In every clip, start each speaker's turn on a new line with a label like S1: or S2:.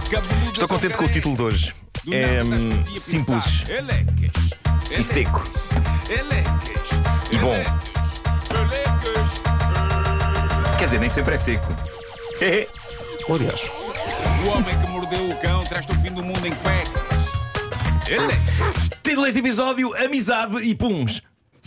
S1: Estou contente com o título de hoje. É simples e seco. E bom. Quer dizer, nem sempre é seco.
S2: Aliás,
S3: O homem que mordeu o cão traz-te o fim do mundo em cuecas.
S1: Título deste episódio: Amizade e Puns.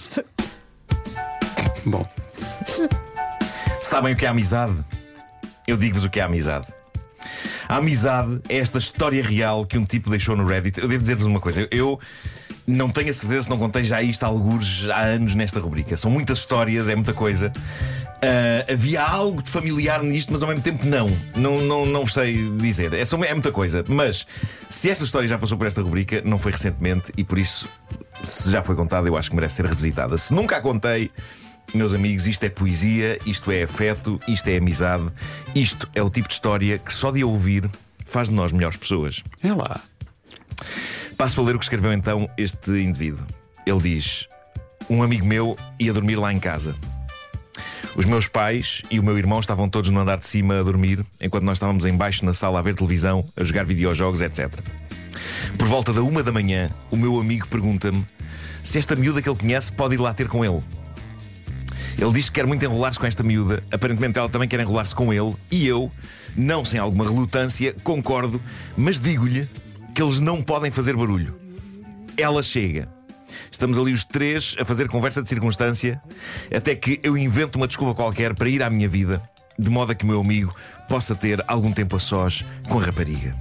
S2: bom,
S1: Sabem o que é amizade? Eu digo-vos o que é amizade. A amizade é esta história real que um tipo deixou no Reddit. Eu devo dizer-vos uma coisa. Eu não tenho a certeza se não contei já isto algures há anos nesta rubrica. São muitas histórias, é muita coisa. Havia algo de familiar nisto, mas ao mesmo tempo não sei dizer. É muita coisa. Mas se esta história já passou por esta rubrica, não foi recentemente, e por isso, se já foi contada, eu acho que merece ser revisitada. Se nunca a contei, meus amigos, isto é poesia, isto é afeto, isto é amizade. Isto é o tipo de história que só de a ouvir faz de nós melhores pessoas.
S2: é lá.
S1: Passo a ler o que escreveu então este indivíduo. Ele diz: um amigo meu ia dormir lá em casa. Os meus pais e o meu irmão estavam todos no andar de cima a dormir, enquanto nós estávamos em baixo na sala a ver televisão, a jogar videojogos, etc. Por volta da 1 da manhã, o meu amigo pergunta-me se esta miúda que ele conhece pode ir lá ter com ele. Ele diz que quer muito enrolar-se com esta miúda. Aparentemente ela também quer enrolar-se com ele. E eu, não sem alguma relutância, concordo, mas digo-lhe que eles não podem fazer barulho. Ela chega. Estamos ali os três a fazer conversa de circunstância, até que eu invento uma desculpa qualquer para ir à minha vida, de modo a que o meu amigo possa ter algum tempo a sós com a rapariga.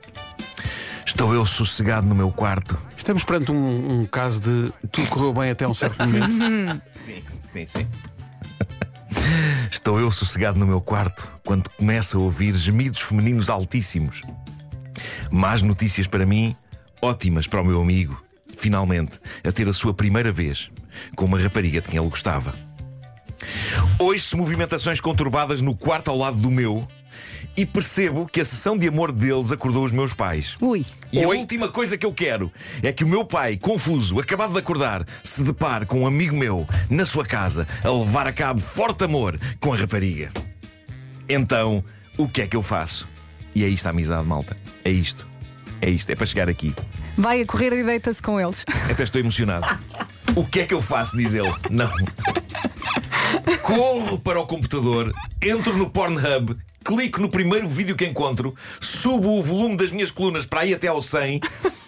S1: Estou eu sossegado no meu quarto.
S2: Estamos perante um caso de tudo correu bem até um certo momento.
S1: Sim. Estou eu sossegado no meu quarto quando começo a ouvir gemidos femininos altíssimos. Más notícias para mim, ótimas para o meu amigo. Finalmente, a ter a sua primeira vez com uma rapariga de quem ele gostava. Ouço movimentações conturbadas no quarto ao lado do meu e percebo que a sessão de amor deles acordou os meus pais.
S4: Ui.
S1: E a última coisa que eu quero é que o meu pai, confuso, acabado de acordar, se depare com um amigo meu na sua casa a levar a cabo forte amor com a rapariga. Então, o que é que eu faço? E é isto a amizade, malta. É isto, é para chegar aqui.
S4: Vai a correr e deita-se com eles.
S1: Até estou emocionado. O que é que eu faço? Diz ele. Não. Corro para o computador, entro no Pornhub, clico no primeiro vídeo que encontro, subo o volume das minhas colunas para aí até ao 100.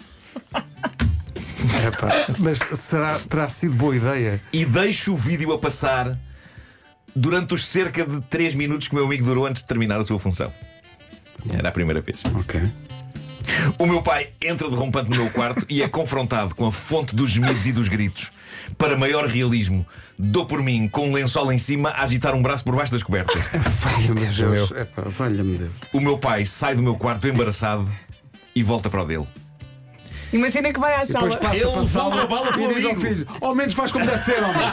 S2: Mas terá sido boa ideia?
S1: E deixo o vídeo a passar durante os cerca de 3 minutos que o meu amigo durou antes de terminar a sua função. Era a primeira vez.
S2: Ok.
S1: O meu pai entra derrompante no meu quarto e é confrontado com a fonte dos gemidos e dos gritos. Para maior realismo, dou por mim com um lençol em cima a agitar um braço por baixo das cobertas.
S2: Valha-me Deus. Valha-me Deus.
S1: O meu pai sai do meu quarto embaraçado e volta para o dele.
S4: Imagina que vai à sala.
S2: Depois passa
S1: Ele
S2: para a sala
S1: levou uma bala pelo
S2: e diz ao
S1: amigo.
S2: filho: ao menos faz como deve ser, homem.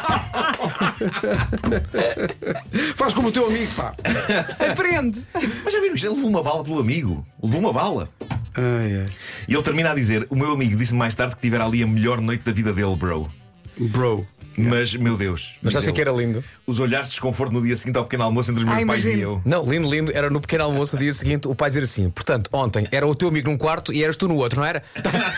S2: Faz como o teu amigo, pá.
S4: Aprende.
S1: Mas já viram isto? Ele levou uma bala pelo amigo. Levou uma bala.
S2: Ai.
S1: E ele termina a dizer: o meu amigo disse-me mais tarde que tivera ali a melhor noite da vida dele, bro.
S2: Bro.
S1: Mas, meu Deus,
S5: Mas
S1: diz
S5: sabes o que
S1: ele,
S5: era lindo?
S1: os olhares de desconforto no dia seguinte ao pequeno almoço entre os meus pais
S4: imagino.
S1: e eu.
S5: Não, lindo, era no pequeno almoço, no dia seguinte, o pai dizer assim: portanto, ontem era o teu amigo num quarto e eras tu no outro, não era?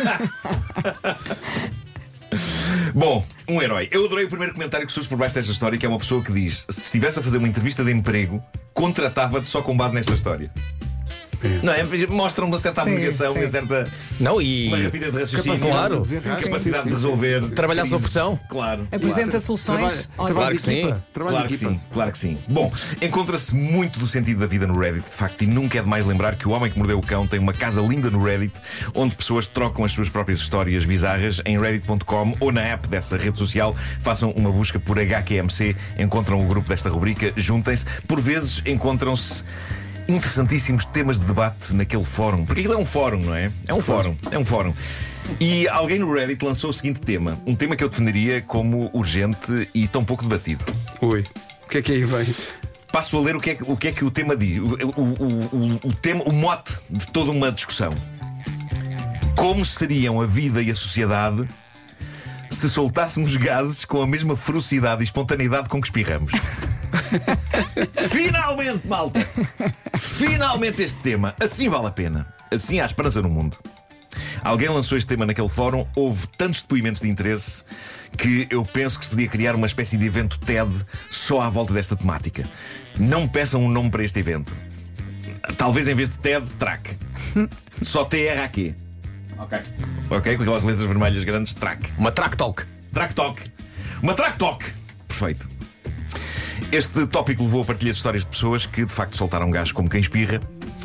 S1: Bom, um herói. Eu adorei o primeiro comentário que surge por baixo desta história, que é uma pessoa que diz: se estivesse a fazer uma entrevista de emprego, contratava-te só com base nesta história. Não é? Mostra uma certa abnegação,
S4: sim.
S1: uma certa
S5: Não, e
S1: uma rapidez de raciocínio,
S5: Claro.
S1: capacidade de resolver,
S5: trabalhar sob pressão.
S1: Claro.
S4: Apresenta soluções.
S5: Claro que sim.
S1: Claro que sim, claro que sim. Bom, encontra-se muito do sentido da vida no Reddit, de facto, e nunca é demais lembrar que o homem que mordeu o cão tem uma casa linda no Reddit, onde pessoas trocam as suas próprias histórias bizarras em reddit.com ou na app dessa rede social. Façam uma busca por HQMC, encontram o grupo desta rubrica, juntem-se. Por vezes encontram-se interessantíssimos temas de debate naquele fórum, porque aquilo é um fórum, não é? É um fórum. E alguém no Reddit lançou o seguinte tema, um tema que eu defenderia como urgente e tão pouco debatido.
S2: Ui. O que é que aí vem?
S1: Passo a ler o que é que o tema diz. O tema, o mote de toda uma discussão. Como seriam a vida e a sociedade se soltássemos gases com a mesma ferocidade e espontaneidade com que espirramos? Finalmente, malta! Finalmente este tema. Assim vale a pena. Assim há esperança no mundo. Alguém lançou este tema naquele fórum, houve tantos depoimentos de interesse que eu penso que se podia criar uma espécie de evento TED só à volta desta temática. Não me peçam um nome para este evento. Talvez em vez de TED, TRAC. Só TRAQ. Ok, com aquelas letras vermelhas grandes, TRAC.
S5: Uma track talk.
S1: Track Talk. Uma Track Talk. Perfeito. Este tópico levou a partilha de histórias de pessoas que de facto soltaram gás como quem espirra.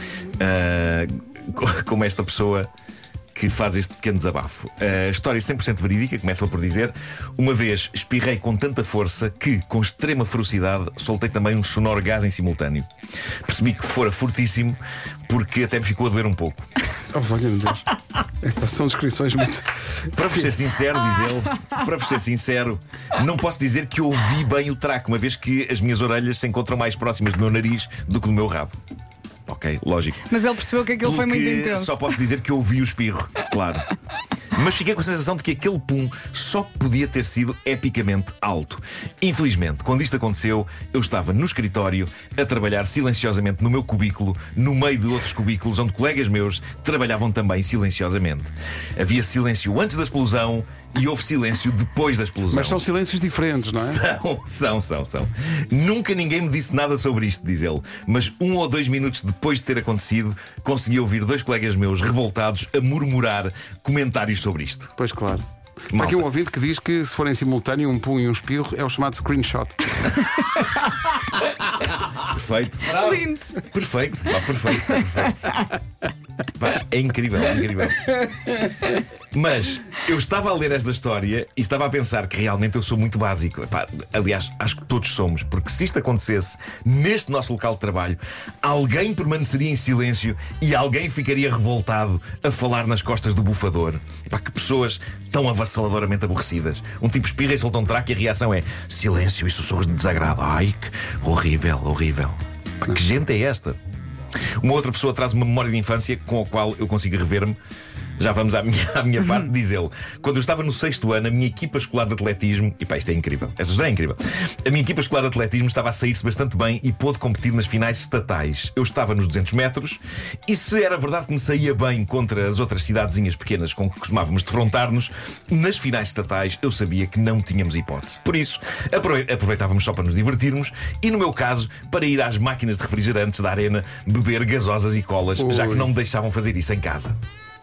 S1: Como esta pessoa que faz este pequeno desabafo. A história 100% verídica, começa por dizer: uma vez espirrei com tanta força que, com extrema ferocidade, soltei também um sonoro gás em simultâneo. Percebi que fora fortíssimo, porque até me ficou a doer um pouco.
S2: Oh, valha-me Deus. São descrições muito.
S1: Para vos ser sincero, diz ele, para vos ser sincero, não posso dizer que ouvi bem o traque, uma vez que as minhas orelhas se encontram mais próximas do meu nariz do que do meu rabo. Ok, lógico.
S4: Mas ele percebeu que aquilo foi muito intenso.
S1: Só posso dizer que eu ouvi o espirro, claro. Mas fiquei com a sensação de que aquele pum só podia ter sido epicamente alto. Infelizmente, quando isto aconteceu, eu estava no escritório a trabalhar silenciosamente no meu cubículo, no meio de outros cubículos onde colegas meus trabalhavam também silenciosamente. Havia silêncio antes da explosão e houve silêncio depois da explosão.
S2: Mas são silêncios diferentes, não é?
S1: São. Nunca ninguém me disse nada sobre isto, diz ele. Mas 1 ou 2 minutos depois de ter acontecido, consegui ouvir 2 colegas meus revoltados a murmurar comentários sobre isto.
S2: Pois claro. Há aqui um ouvinte que diz que se for em simultâneo um pum e um espirro é o chamado screenshot.
S1: Perfeito.
S4: Lindo.
S1: Perfeito. Pá, é incrível. Mas eu estava a ler esta história e estava a pensar que realmente eu sou muito básico. Pá, aliás, acho que todos somos, porque se isto acontecesse neste nosso local de trabalho, alguém permaneceria em silêncio e alguém ficaria revoltado a falar nas costas do bufador. Pá, que pessoas tão avassaladoramente aborrecidas. Um tipo espirra e solta um traque e a reação é silêncio e sussurros de desagrado. Ai, que horrível. Pá, que gente é esta? Uma outra pessoa traz uma memória de infância com a qual eu consigo rever-me. Já vamos à minha parte, diz ele. Quando eu estava no 6º ano, a minha equipa escolar de atletismo... E pá, isto é incrível, esta história é incrível. A minha equipa escolar de atletismo estava a sair-se bastante bem e pôde competir nas finais estatais. Eu estava nos 200 metros e se era verdade que me saía bem contra as outras cidadezinhas pequenas com que costumávamos defrontar-nos, nas finais estatais eu sabia que não tínhamos hipótese. Por isso, aproveitávamos só para nos divertirmos e, no meu caso, para ir às máquinas de refrigerantes da arena beber gasosas e colas, já que não me deixavam fazer isso em casa.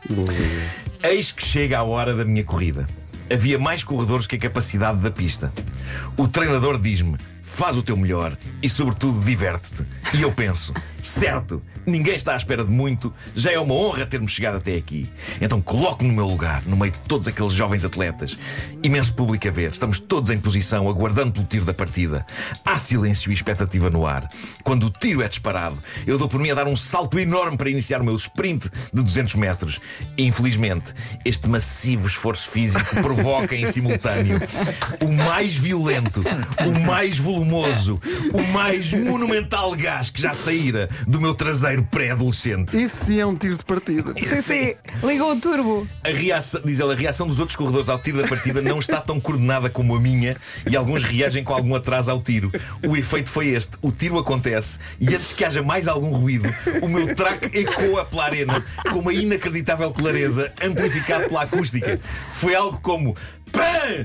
S1: Eis que chega a hora da minha corrida. Havia mais corredores que a capacidade da pista. O treinador diz-me: faz o teu melhor e, sobretudo, diverte-te. E eu penso: certo, ninguém está à espera de muito, já é uma honra ter-me chegado até aqui. Então coloco-me no meu lugar, no meio de todos aqueles jovens atletas. Imenso público a ver, estamos todos em posição, aguardando pelo tiro da partida. Há silêncio e expectativa no ar. Quando o tiro é disparado, eu dou por mim a dar um salto enorme para iniciar o meu sprint de 200 metros. E, infelizmente, este massivo esforço físico provoca em simultâneo o mais violento, o mais volumoso, o mais monumental gás que já saíra do meu traseiro pré-adolescente.
S2: Isso sim é um tiro de partida.
S4: Sim. Ligou o turbo.
S1: Diz ele, a reação dos outros corredores ao tiro da partida não está tão coordenada como a minha e alguns reagem com algum atraso ao tiro. O efeito foi este: o tiro acontece e antes que haja mais algum ruído, o meu traque ecoa pela arena com uma inacreditável clareza, amplificado pela acústica. Foi algo como PAM!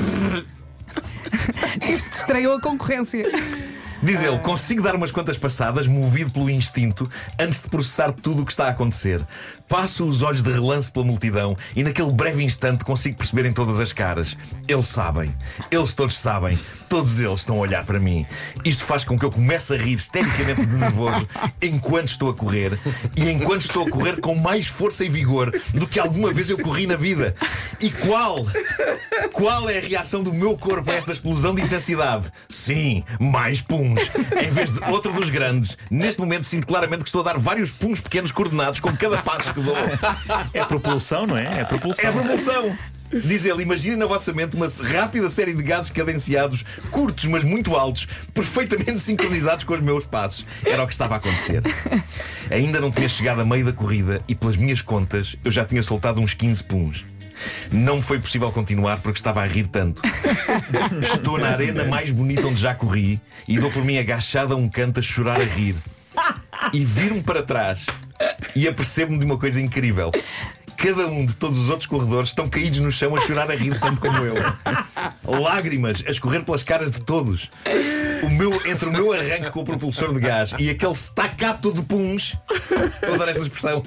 S4: Isso distraiu a concorrência.
S1: Diz ele, consigo dar umas quantas passadas, movido pelo instinto, antes de processar tudo o que está a acontecer. Passo os olhos de relance pela multidão e naquele breve instante consigo perceber em todas as caras. Eles sabem, eles todos sabem, todos eles estão a olhar para mim. Isto faz com que eu comece a rir histericamente de nervoso enquanto estou a correr. E enquanto estou a correr com mais força e vigor do que alguma vez eu corri na vida. E qual é a reação do meu corpo a esta explosão de intensidade? Sim, mais puns. Em vez de outro dos grandes, neste momento sinto claramente que estou a dar vários puns pequenos coordenados com cada passo que dou.
S6: É propulsão, não é? É propulsão.
S1: É propulsão. Diz ele, imaginem na vossa mente uma rápida série de gases cadenciados, curtos mas muito altos, perfeitamente sincronizados com os meus passos. Era o que estava a acontecer. Ainda não tinha chegado a meio da corrida e, pelas minhas contas, eu já tinha soltado uns 15 puns. Não foi possível continuar porque estava a rir tanto. Estou na arena mais bonita onde já corri e dou por mim agachado a um canto a chorar a rir. E viro-me para trás e apercebo-me de uma coisa incrível. Cada um de todos os outros corredores estão caídos no chão a chorar a rir, tanto como eu. Lágrimas a escorrer pelas caras de todos. Entre o meu arranque com o propulsor de gás e aquele staccato de puns, eu adoro esta expressão.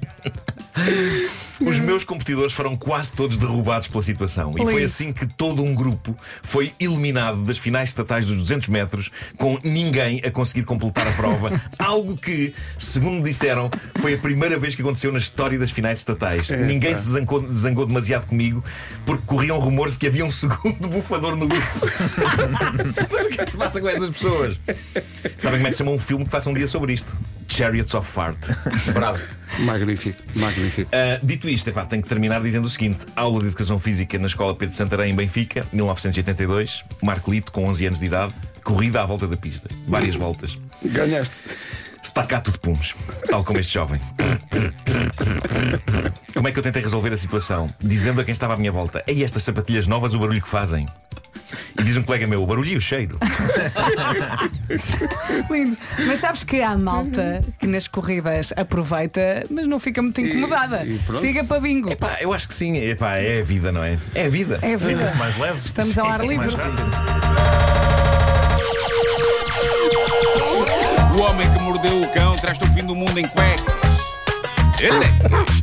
S1: Os meus competidores foram quase todos derrubados pela situação. E foi assim que todo um grupo foi eliminado das finais estatais dos 200 metros, com ninguém a conseguir completar a prova. Algo que, segundo me disseram, foi a primeira vez que aconteceu na história das finais estatais. Ninguém se zangou demasiado comigo, porque corriam rumores de que havia um segundo bufador no grupo. Mas o que é que se passa com essas pessoas? Sabem como é que se chama um filme que faça um dia sobre isto? Chariots of Fart.
S5: Bravo.
S2: Magnífico, magnífico.
S1: Dito isto, tenho que terminar dizendo o seguinte: aula de Educação Física na Escola Pedro de Santarém, em Benfica, 1982. Marco Lito, com 11 anos de idade. Corrida à volta da pista, várias voltas.
S2: Ganhaste.
S1: Staccato de puns, tal como este jovem. Como é que eu tentei resolver a situação? Dizendo a quem estava à minha volta: ei, estas sapatilhas novas, o barulho que fazem. E diz um colega meu: o barulho e o cheiro.
S4: Lindo. Mas sabes que há malta que nas corridas aproveita, mas não fica muito incomodada. Siga para bingo.
S1: Eu acho que sim. É a vida, não é? É a vida.
S4: É a vida.
S6: Fica-se mais leve.
S4: Estamos ao ar livre.
S3: O homem que mordeu o cão traz-te o fim do mundo em cuecas. Ele é.